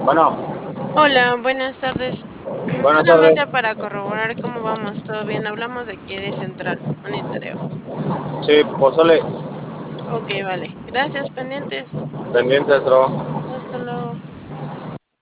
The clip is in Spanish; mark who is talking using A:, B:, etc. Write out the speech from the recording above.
A: Bueno,
B: Hola, buenas tardes.
A: buenas tardes.
B: Solamente para corroborar cómo vamos, ¿todo bien? Hablamos de aquí de Central, Monitoreo.
A: Sí, pozole,
B: Ok, vale. Gracias, pendientes.
A: pendientes, bro.